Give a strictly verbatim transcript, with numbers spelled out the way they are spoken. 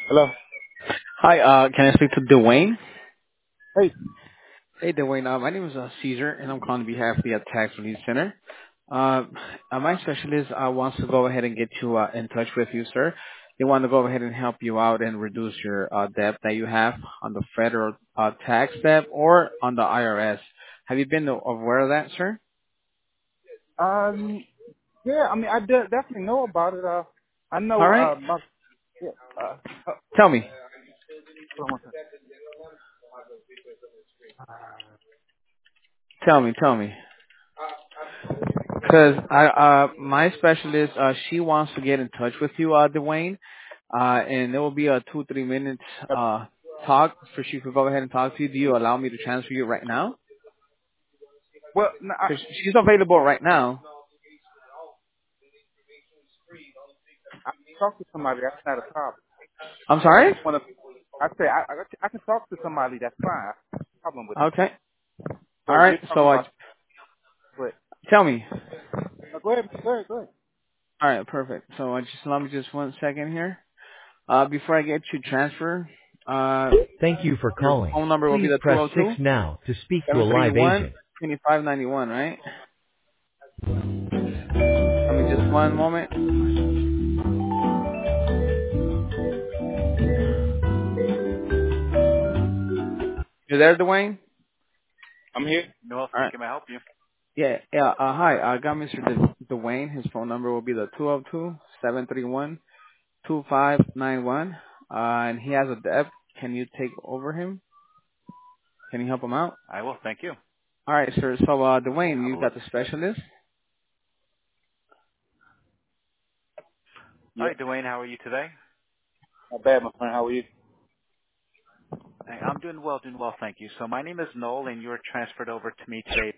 Hello. Hi, uh, can I speak to Dwayne? Hey. Hey, Dwayne. Uh, my name is uh, Caesar, and I'm calling on behalf of the uh, Tax Relief Center. Uh, uh, my specialist uh, wants to go ahead and get you uh, in touch with you, sir. They want to go ahead and help you out and reduce your uh, debt that you have on the federal uh, tax debt or on the I R S. Have you been aware of that, sir? Um. Yeah. I mean, I de- definitely know about it. Uh. I All know. right. Uh. My. Yeah. Uh. uh Tell me. hold on one second. Tell me. Tell me. Because I, uh, my specialist, uh, she wants to get in touch with you, uh, Dwayne, uh, and there will be a two, three minutes, Uh, uh, talk for she could go ahead and talk to you. Do you allow me to transfer you right now? well, no, I, Because she's available right now. I can talk to somebody. That's not a problem. I'm I sorry? just want to. I say I, I. I can talk to somebody. That's fine. I have no problem with that. Okay. All So right. you're talking So, uh, about. But tell me. no, go ahead. Go ahead. Go ahead. All right. Perfect. So, uh, just allow me just one second here. Uh, before I get you transfer, uh, Thank you for your calling. phone number will be Please the press six two oh two, now to speak to a seven three live one, agent. two five nine one, right? I mean, just one moment. You there, Dwayne? I'm here. No, All right. can I help you? Yeah, yeah. Uh, hi, I got Mister De- Dwayne. His phone number will be the two oh two, seven three one, two five nine one. Uh, and he has a debt. Can you take over him? Can you help him out? I will. Thank you. All right, sir. So, uh, Dwayne, you I'll, got the specialist. Hi, yep. Dwayne. How are you today? Not bad, my friend. How are you? Hey, I'm doing well, doing well, thank you. So my name is Noel, and you're transferred over to me today